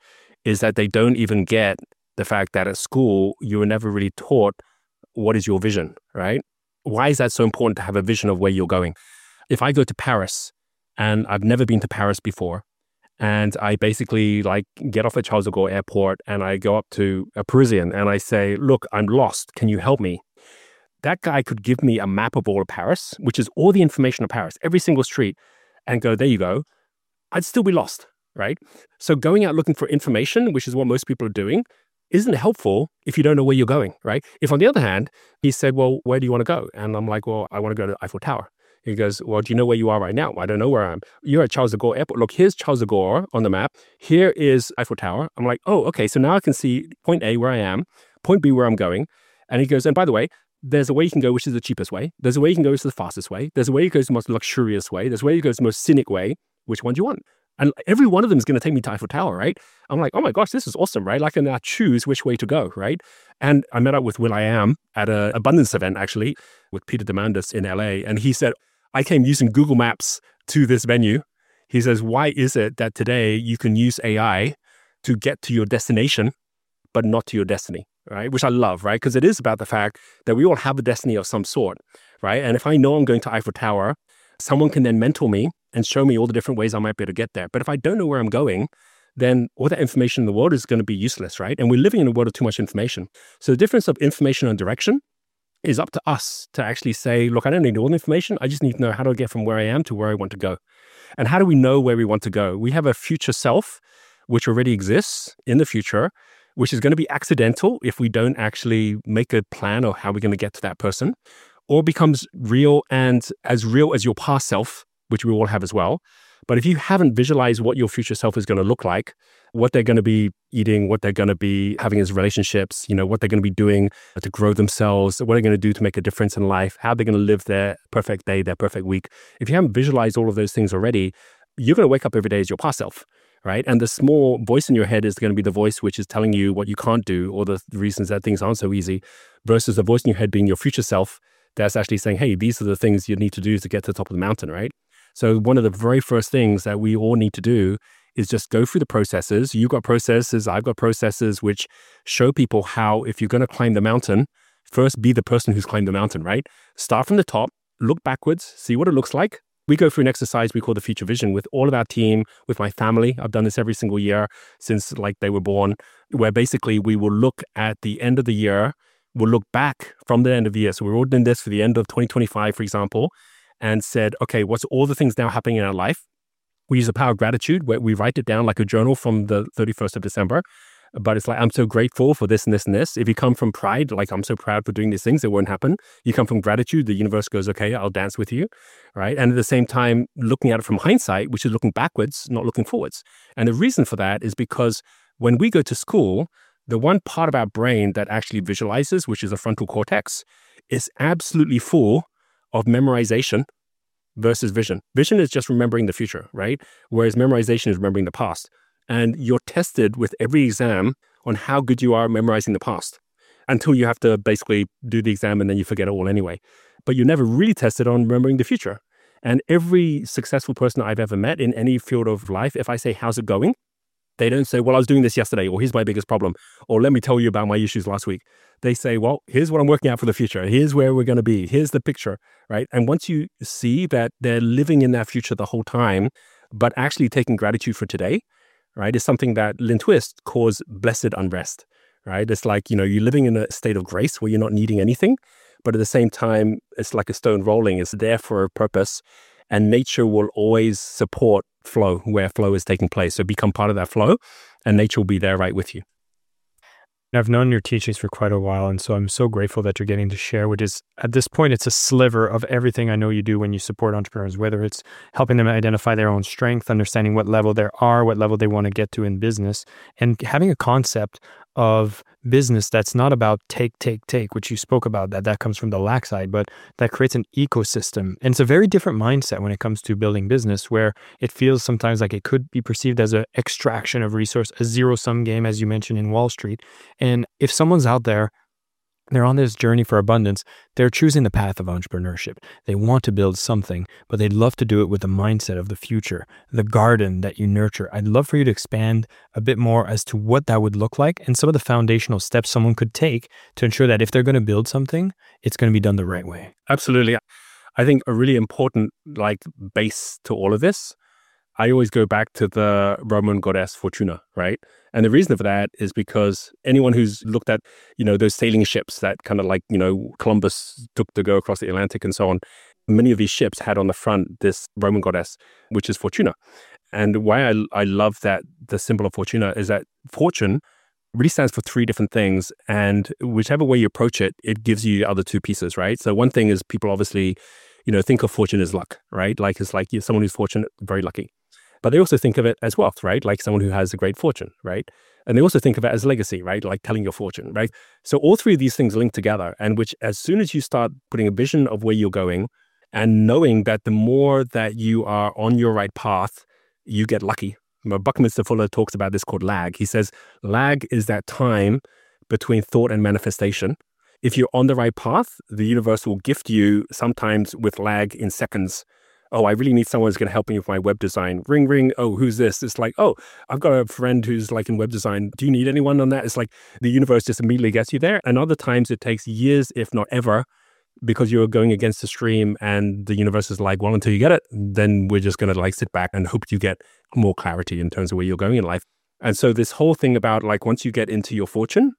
is that they don't even get the fact that at school, you were never really taught what is your vision, right? Why is that so important to have a vision of where you're going? If I go to Paris and I've never been to Paris before, and I basically like get off at Charles de Gaulle Airport and I go up to a Parisian and I say, look, I'm lost. Can you help me? That guy could give me a map of all of Paris, which is all the information of Paris, every single street, and go, there you go. I'd still be lost, right? So going out looking for information, which is what most people are doing, isn't helpful if you don't know where you're going, right? If on the other hand, he said, well, where do you want to go? And I'm like, well, I want to go to the Eiffel Tower. He goes, well, do you know where you are right now? I don't know where I am. You're at Charles de Gaulle Airport. Look, here's Charles de Gaulle on the map. Here is Eiffel Tower. I'm like, oh, okay. So now I can see point A where I am, point B where I'm going. And he goes, and by the way, there's a way you can go, which is the cheapest way. There's a way you can go, which is the fastest way. There's a way you go, the most luxurious way. There's a way you go, the most scenic way. Which one do you want? And every one of them is going to take me to Eiffel Tower, right? I'm like, oh my gosh, this is awesome, right? I can now choose which way to go, right? And I met up with will.i.am at an abundance event, actually, with Peter Diamandis in L A. And he said, I came using Google Maps to this venue. He says, why is it that today you can use A I to get to your destination, but not to your destiny, right? Which I love, right? Because it is about the fact that we all have a destiny of some sort, right? And if I know I'm going to Eiffel Tower, someone can then mentor me and show me all the different ways I might be able to get there. But if I don't know where I'm going, then all that information in the world is going to be useless, right? And we're living in a world of too much information. So the difference of information and direction is up to us to actually say, look, I don't need all the information. I just need to know how to get from where I am to where I want to go. And how do we know where we want to go? We have a future self, which already exists in the future, which is going to be accidental if we don't actually make a plan of how we're going to get to that person, or becomes real and as real as your past self, which we all have as well. But if you haven't visualized what your future self is going to look like, what they're going to be eating, what they're going to be having as relationships, you know, what they're going to be doing to grow themselves, what they're going to do to make a difference in life, how they're going to live their perfect day, their perfect week. If you haven't visualized all of those things already, you're going to wake up every day as your past self, right? And the small voice in your head is going to be the voice which is telling you what you can't do or the reasons that things aren't so easy, versus the voice in your head being your future self that's actually saying, hey, these are the things you need to do to get to the top of the mountain, right? So one of the very first things that we all need to do is just go through the processes. You've got processes, I've got processes, which show people how, if you're going to climb the mountain, first be the person who's climbed the mountain, right? Start from the top, look backwards, see what it looks like. We go through an exercise we call the Future Vision with all of our team, with my family. I've done this every single year since like they were born, where basically we will look at the end of the year, we'll look back from the end of the year. So we're all doing this for the end of twenty twenty-five, for example, and said, okay, what's all the things now happening in our life? We use the power of gratitude, where we write it down like a journal from the thirty-first of December. But it's like, I'm so grateful for this and this and this. If you come from pride, like I'm so proud for doing these things, it won't happen. You come from gratitude, the universe goes, okay, I'll dance with you, right? And at the same time, looking at it from hindsight, which is looking backwards, not looking forwards. And the reason for that is because when we go to school, the one part of our brain that actually visualizes, which is the frontal cortex, is absolutely full of memorization versus vision. Vision is just remembering the future, right? Whereas memorization is remembering the past. And you're tested with every exam on how good you are at memorizing the past until you have to basically do the exam and then you forget it all anyway. But you're never really tested on remembering the future. And every successful person I've ever met in any field of life, if I say, how's it going? They don't say, well, I was doing this yesterday, or here's my biggest problem, or let me tell you about my issues last week. They say, well, here's what I'm working out for the future. Here's where we're going to be. Here's the picture, right? And once you see that they're living in that future the whole time, but actually taking gratitude for today, right, is something that Lynn Twist calls blessed unrest, right? It's like, you know, you're living in a state of grace where you're not needing anything, but at the same time, it's like a stone rolling. It's there for a purpose, and nature will always support flow where flow is taking place. So become part of that flow, and nature will be there right with you. I've known your teachings for quite a while, and so I'm so grateful that you're getting to share, which is, at this point, it's a sliver of everything I know you do when you support entrepreneurs, whether it's helping them identify their own strength, understanding what level they are, what level they want to get to in business, and having a concept of business that's not about take, take, take, which you spoke about, that that comes from the lack side, but that creates an ecosystem. And it's a very different mindset when it comes to building business, where it feels sometimes like it could be perceived as an extraction of resource, a zero-sum game, as you mentioned in Wall Street. And if someone's out there they're on this journey for abundance. They're choosing the path of entrepreneurship. They want to build something, but they'd love to do it with the mindset of the future, the garden that you nurture. I'd love for you to expand a bit more as to what that would look like and some of the foundational steps someone could take to ensure that if they're going to build something, it's going to be done the right way. Absolutely. I think a really important like base to all of this, I always go back to the Roman goddess Fortuna, right? And the reason for that is because anyone who's looked at, you know, those sailing ships that kind of like, you know, Columbus took to go across the Atlantic and so on, many of these ships had on the front this Roman goddess, which is Fortuna. And why I, I love that the symbol of Fortuna is that fortune really stands for three different things. And whichever way you approach it, it gives you the other two pieces, right? So one thing is people obviously, you know, think of fortune as luck, right? Like it's like you're someone who's fortunate, very lucky. But they also think of it as wealth, right? Like someone who has a great fortune, right? And they also think of it as legacy, right? Like telling your fortune, right? So all three of these things link together, and which as soon as you start putting a vision of where you're going and knowing that the more that you are on your right path, you get lucky. Buckminster Fuller talks about this called lag. He says, lag is that time between thought and manifestation. If you're on the right path, the universe will gift you sometimes with lag in seconds. Oh, I really need someone who's going to help me with my web design. Ring, ring. Oh, who's this? It's like, oh, I've got a friend who's like in web design. Do you need anyone on that? It's like the universe just immediately gets you there. And other times it takes years, if not ever, because you're going against the stream and the universe is like, well, until you get it, then we're just going to like sit back and hope you get more clarity in terms of where you're going in life. And so this whole thing about like, once you get into your fortune,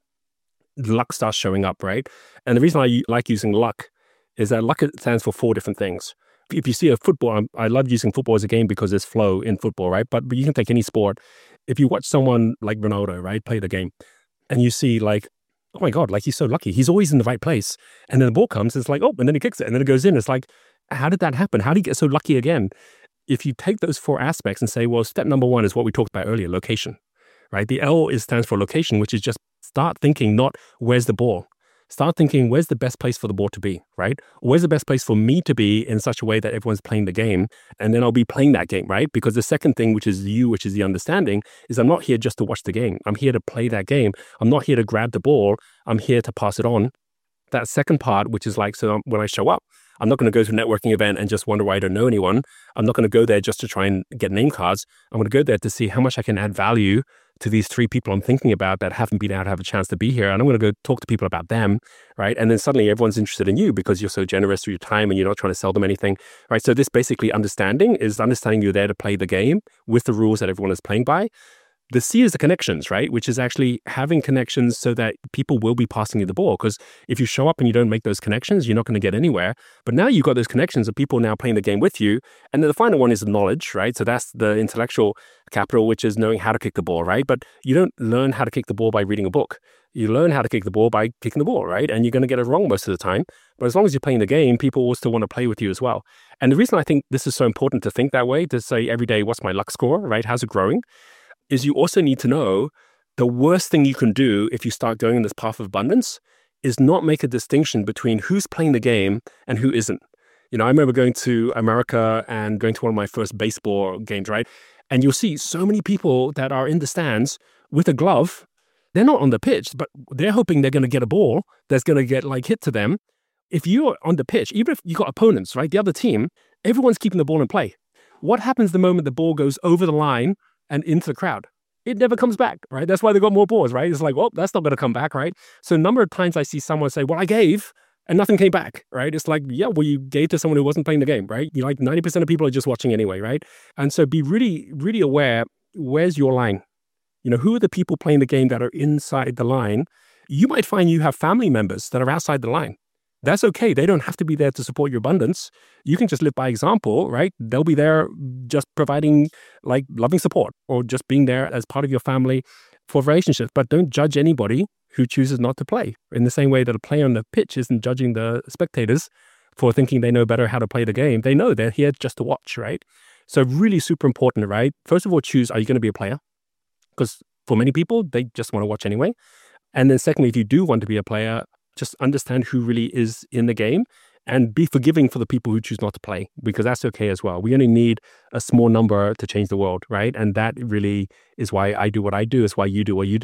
luck starts showing up, right? And the reason I like using luck is that luck stands for four different things. If you see a football, I love using football as a game because there's flow in football, right? But, but you can take any sport. If you watch someone like Ronaldo, right, play the game, and you see like, oh my God, like he's so lucky. He's always in the right place. And then the ball comes, it's like, oh, and then he kicks it, and then it goes in. It's like, how did that happen? How did he get so lucky again? If you take those four aspects and say, well, step number one is what we talked about earlier, location, right? The L is stands for location, which is just start thinking, not where's the ball. Start thinking, where's the best place for the ball to be, right? Where's the best place for me to be in such a way that everyone's playing the game? And then I'll be playing that game, right? Because the second thing, which is you, which is the understanding, is I'm not here just to watch the game. I'm here to play that game. I'm not here to grab the ball. I'm here to pass it on. That second part, which is like, so when I show up, I'm not going to go to a networking event and just wonder why I don't know anyone. I'm not going to go there just to try and get name cards. I'm going to go there to see how much I can add value to these three people I'm thinking about that haven't been able to have a chance to be here. And I'm going to go talk to people about them, right? And then suddenly everyone's interested in you because you're so generous with your time and you're not trying to sell them anything, right? So this basically understanding is understanding you're there to play the game with the rules that everyone is playing by. The C is the connections, right? Which is actually having connections so that people will be passing you the ball. Because if you show up and you don't make those connections, you're not going to get anywhere. But now you've got those connections of people now playing the game with you. And then the final one is knowledge, right? So that's the intellectual capital, which is knowing how to kick the ball, right? But you don't learn how to kick the ball by reading a book. You learn how to kick the ball by kicking the ball, right? And you're going to get it wrong most of the time. But as long as you're playing the game, people will still want to play with you as well. And the reason I think this is so important to think that way, to say every day, what's my luck score, right? How's it growing? Is you also need to know the worst thing you can do if you start going in this path of abundance is not make a distinction between who's playing the game and who isn't. You know, I remember going to America and going to one of my first baseball games, right? And you'll see so many people that are in the stands with a glove. They're not on the pitch, but they're hoping they're going to get a ball that's going to get like hit to them. If you're on the pitch, even if you got opponents, right? The other team, everyone's keeping the ball in play. What happens the moment the ball goes over the line and into the crowd? It never comes back, right? That's why they got more balls, right? It's like, well, that's not going to come back, right? So a number of times I see someone say, well, I gave and nothing came back, right? It's like, yeah, well, you gave to someone who wasn't playing the game, right? You like ninety percent of people are just watching anyway, right? And so be really, really aware, where's your line? You know, who are the people playing the game that are inside the line? You might find you have family members that are outside the line. That's okay. They don't have to be there to support your abundance. You can just live by example, right? They'll be there just providing like loving support or just being there as part of your family for relationships. But don't judge anybody who chooses not to play in the same way that a player on the pitch isn't judging the spectators for thinking they know better how to play the game. They know they're here just to watch, right? So really super important, right? First of all, choose, are you going to be a player? Because for many people, they just want to watch anyway. And then secondly, if you do want to be a player, just understand who really is in the game and be forgiving for the people who choose not to play, because that's okay as well. We only need a small number to change the world, right? And that really is why I do what I do, is why you do what you do.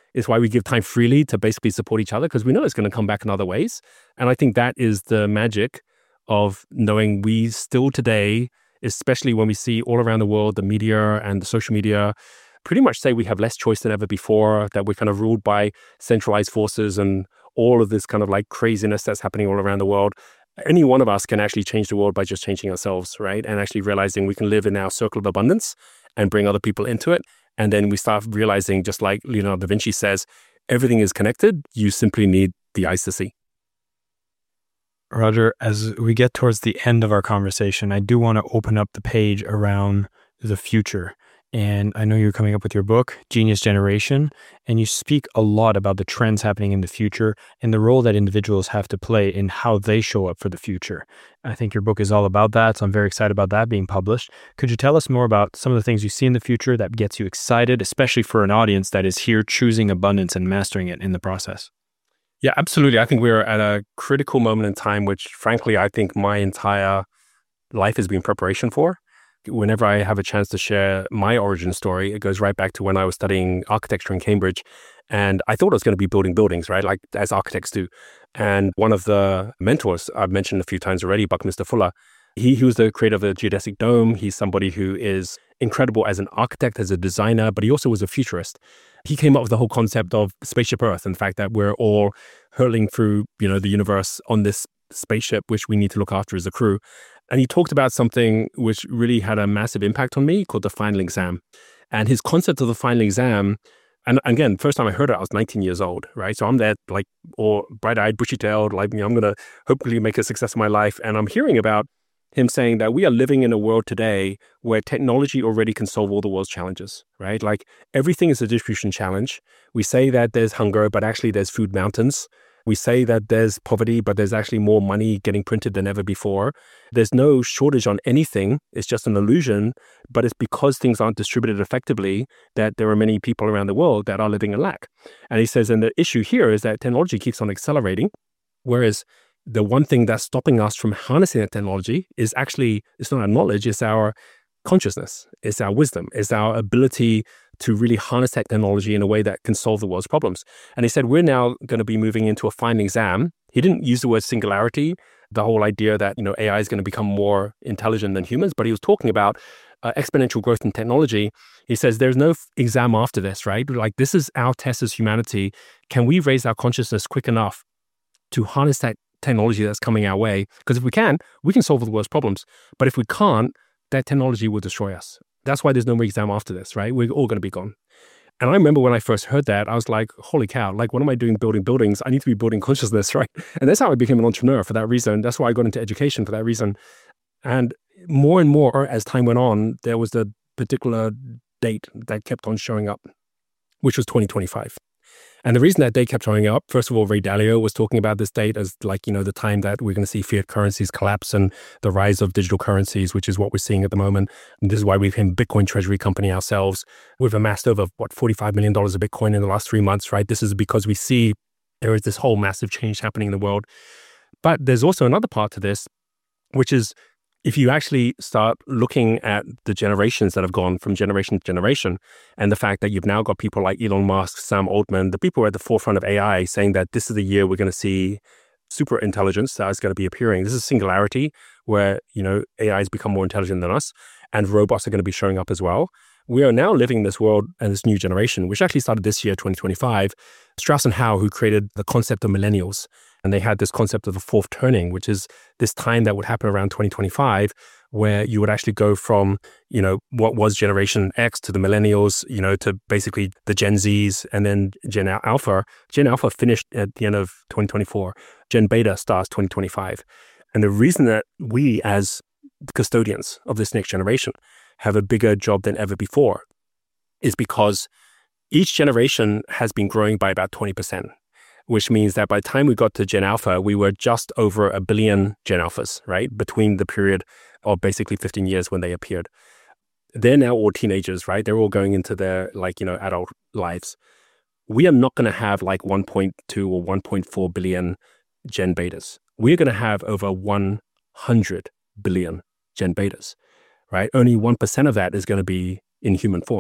It's why we give time freely to basically support each other, because we know it's going to come back in other ways. And I think that is the magic of knowing we still today, especially when we see all around the world, the media and the social media pretty much say we have less choice than ever before, that we're kind of ruled by centralized forces and all of this kind of like craziness that's happening all around the world. Any one of us can actually change the world by just changing ourselves, right? And actually realizing we can live in our circle of abundance and bring other people into it. And then we start realizing, just like Leonardo da Vinci says, everything is connected. You simply need the eyes to see. Roger, as we get towards the end of our conversation, I do want to open up the page around the future. And I know you're coming up with your book, Genius Generation, and you speak a lot about the trends happening in the future and the role that individuals have to play in how they show up for the future. I think your book is all about that, so I'm very excited about that being published. Could you tell us more about some of the things you see in the future that gets you excited, especially for an audience that is here choosing abundance and mastering it in the process? Yeah, absolutely. I think we're at a critical moment in time, which frankly, I think my entire life has been preparation for. Whenever I have a chance to share my origin story, it goes right back to when I was studying architecture in Cambridge. And I thought I was going to be building buildings, right? Like as architects do. And one of the mentors I've mentioned a few times already, Buckminster Fuller, he, he was the creator of the geodesic dome. He's somebody who is incredible as an architect, as a designer, but he also was a futurist. He came up with the whole concept of spaceship Earth, and the fact that we're all hurtling through, you know, the universe on this spaceship, which we need to look after as a crew. And he talked about something which really had a massive impact on me called the final exam. And his concept of the final exam, and again, first time I heard it, I was nineteen years old, right? So I'm there like all bright-eyed, bushy-tailed, like, you know, I'm going to hopefully make a success of my life. And I'm hearing about him saying that we are living in a world today where technology already can solve all the world's challenges, right? Like everything is a distribution challenge. We say that there's hunger, but actually there's food mountains. We say that there's poverty, but there's actually more money getting printed than ever before. There's no shortage on anything. It's just an illusion, but it's because things aren't distributed effectively that there are many people around the world that are living in lack. And he says, and the issue here is that technology keeps on accelerating, whereas the one thing that's stopping us from harnessing that technology is actually, it's not our knowledge, it's our consciousness, it's our wisdom, it's our ability to really harness that technology in a way that can solve the world's problems. And he said, we're now going to be moving into a final exam. He didn't use the word singularity, the whole idea that, you know, A I is going to become more intelligent than humans, but he was talking about uh, exponential growth in technology. He says, there's no f- exam after this, right? Like, this is our test as humanity. Can we raise our consciousness quick enough to harness that technology that's coming our way? Because if we can, we can solve the world's problems. But if we can't, that technology will destroy us. That's why there's no more exam after this, right? We're all going to be gone. And I remember when I first heard that, I was like, holy cow, like, what am I doing building buildings? I need to be building consciousness, right? And that's how I became an entrepreneur for that reason. That's why I got into education for that reason. And more and more as time went on, there was a particular date that kept on showing up, which was twenty twenty-five. And the reason that date kept showing up, first of all, Ray Dalio was talking about this date as like, you know, the time that we're going to see fiat currencies collapse and the rise of digital currencies, which is what we're seeing at the moment. And this is why we became a Bitcoin treasury company ourselves. We've amassed over, what, forty-five million dollars of Bitcoin in the last three months, right? This is because we see there is this whole massive change happening in the world. But there's also another part to this, which is if you actually start looking at the generations that have gone from generation to generation, and the fact that you've now got people like Elon Musk, Sam Altman, the people who are at the forefront of A I saying that this is the year we're going to see super intelligence that is going to be appearing. This is singularity where, you know, A I has become more intelligent than us and robots are going to be showing up as well. We are now living in this world and this new generation, which actually started this year, twenty twenty-five. Strauss and Howe, who created the concept of millennials, and they had this concept of the fourth turning, which is this time that would happen around twenty twenty-five, where you would actually go from, you know, what was Generation X to the millennials, you know, to basically the Gen Zs and then Gen Alpha. Gen Alpha finished at the end of twenty twenty-four. Gen Beta starts twenty twenty-five. And the reason that we as custodians of this next generation have a bigger job than ever before is because each generation has been growing by about twenty percent, which means that by the time we got to Gen Alpha, we were just over a billion Gen Alphas, right? Between the period of basically fifteen years when they appeared. They're now all teenagers, right? They're all going into their, like, you know, adult lives. We are not going to have like one point two or one point four billion Gen Betas. We're going to have over one hundred billion Gen Betas, right? Only one percent of that is going to be in human form,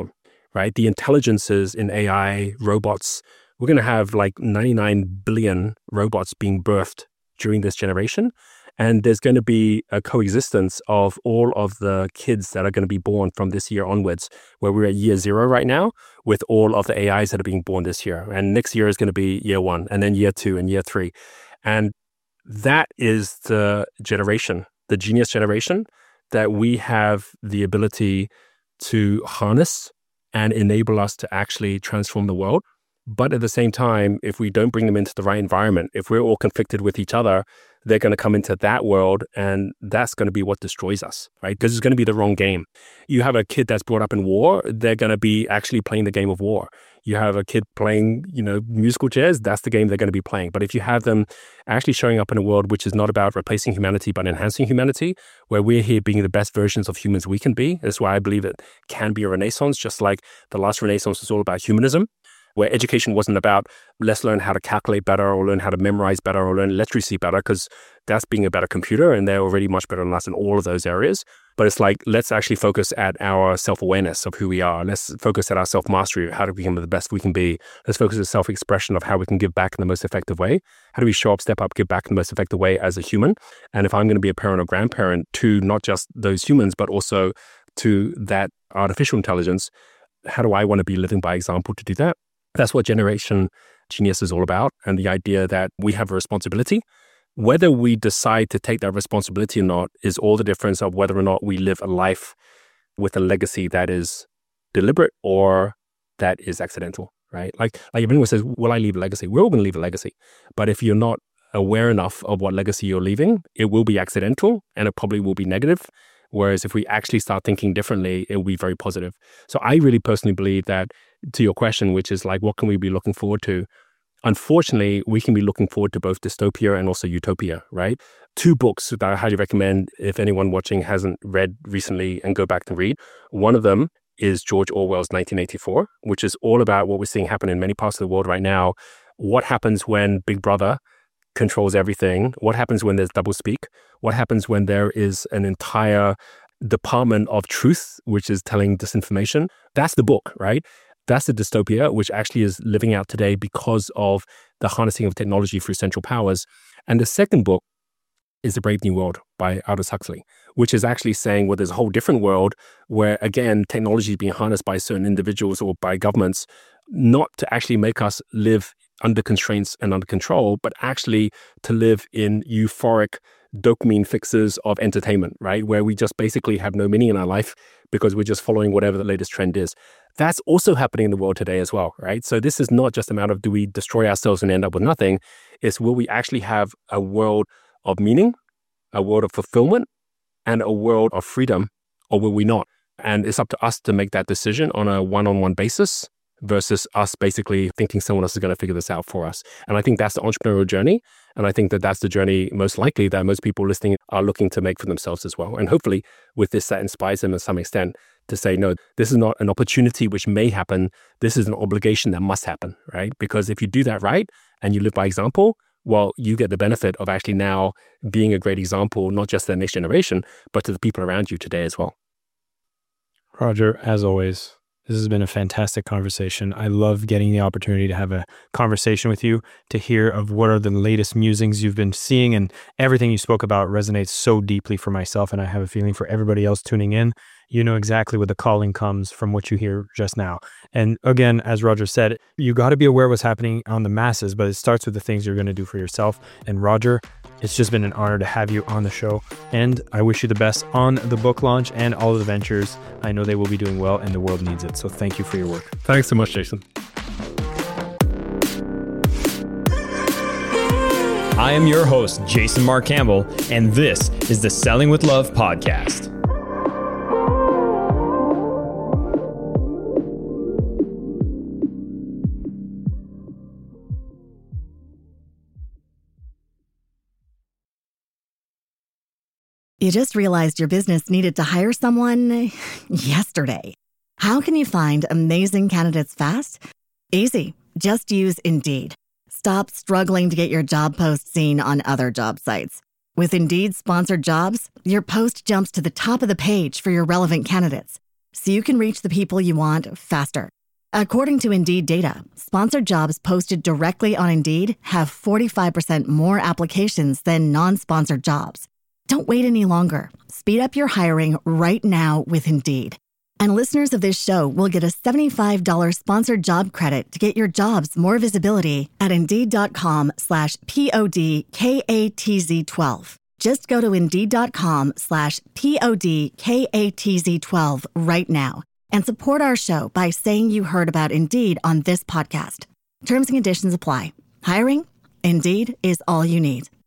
right? The intelligences in A I, robots, we're going to have like ninety-nine billion robots being birthed during this generation. And there's going to be a coexistence of all of the kids that are going to be born from this year onwards, where we're at year zero right now with all of the A Is that are being born this year. And next year is going to be year one, and then year two and year three. And that is the generation, the genius generation, that we have the ability to harness and enable us to actually transform the world. But at the same time, if we don't bring them into the right environment, if we're all conflicted with each other, they're going to come into that world, and that's going to be what destroys us, right? Because it's going to be the wrong game. You have a kid that's brought up in war, they're going to be actually playing the game of war. You have a kid playing, you know, musical chairs, that's the game they're going to be playing. But if you have them actually showing up in a world which is not about replacing humanity, but enhancing humanity, where we're here being the best versions of humans we can be, that's why I believe it can be a renaissance, just like the last renaissance was all about humanism, where education wasn't about let's learn how to calculate better or learn how to memorize better or learn literacy better, because that's being a better computer and they're already much better than us in all of those areas. But it's like, let's actually focus at our self-awareness of who we are. Let's focus at our self-mastery, how to become the best we can be. Let's focus at self-expression of how we can give back in the most effective way. How do we show up, step up, give back in the most effective way as a human? And if I'm going to be a parent or grandparent to not just those humans, but also to that artificial intelligence, how do I want to be living by example to do that? That's what Generation Genius is all about, and the idea that we have a responsibility. Whether we decide to take that responsibility or not is all the difference of whether or not we live a life with a legacy that is deliberate or that is accidental, right? Like, like if anyone says, will I leave a legacy? We're all going to leave a legacy. But if you're not aware enough of what legacy you're leaving, it will be accidental and it probably will be negative. Whereas if we actually start thinking differently, it will be very positive. So I really personally believe that, to your question, which is like, what can we be looking forward to? Unfortunately, we can be looking forward to both dystopia and also utopia, right? Two books that I highly recommend if anyone watching hasn't read recently and go back and read. One of them is George Orwell's nineteen eighty-four, which is all about what we're seeing happen in many parts of the world right now. What happens when Big Brother controls everything? What happens when there's doublespeak? What happens when there is an entire department of truth, which is telling disinformation? That's the book, right? That's the dystopia, which actually is living out today because of the harnessing of technology through central powers. And the second book is The Brave New World by Aldous Huxley, which is actually saying, well, there's a whole different world where, again, technology is being harnessed by certain individuals or by governments, not to actually make us live under constraints and under control, but actually to live in euphoric dopamine fixes of entertainment, right? Where we just basically have no meaning in our life because we're just following whatever the latest trend is. That's also happening in the world today as well, right? So this is not just a matter of do we destroy ourselves and end up with nothing. It's will we actually have a world of meaning, a world of fulfillment, and a world of freedom, or will we not? And it's up to us to make that decision on a one-on-one basis versus us basically thinking someone else is going to figure this out for us. And I think that's the entrepreneurial journey. And I think that that's the journey most likely that most people listening are looking to make for themselves as well. And hopefully with this, that inspires them to some extent to say, no, this is not an opportunity which may happen. This is an obligation that must happen, right? Because if you do that right and you live by example, well, you get the benefit of actually now being a great example, not just to the next generation, but to the people around you today as well. Roger, as always, this has been a fantastic conversation. I love getting the opportunity to have a conversation with you, to hear of what are the latest musings you've been seeing, and everything you spoke about resonates so deeply for myself, and I have a feeling for everybody else tuning in. You know exactly where the calling comes from what you hear just now. And again, as Roger said, you got to be aware of what's happening on the masses, but it starts with the things you're going to do for yourself. And Roger, it's just been an honor to have you on the show. And I wish you the best on the book launch and all of the ventures. I know they will be doing well and the world needs it. So thank you for your work. Thanks so much, Jason. I am your host, Jason Mark Campbell, and this is the Selling with Love podcast. You just realized your business needed to hire someone yesterday. How can you find amazing candidates fast? Easy. Just use Indeed. Stop struggling to get your job post seen on other job sites. With Indeed sponsored jobs, your post jumps to the top of the page for your relevant candidates. so you can reach the people you want faster. According to Indeed data, sponsored jobs posted directly on Indeed have forty-five percent more applications than non-sponsored jobs. Don't wait any longer. Speed up your hiring right now with Indeed. And listeners of this show will get a seventy-five dollars sponsored job credit to get your jobs more visibility at Indeed.com slash P-O-D-K-A-T-Z-12. Just go to Indeed.com slash P-O-D-K-A-T-Z-12 right now and support our show by saying you heard about Indeed on this podcast. Terms and conditions apply. Hiring? Indeed is all you need.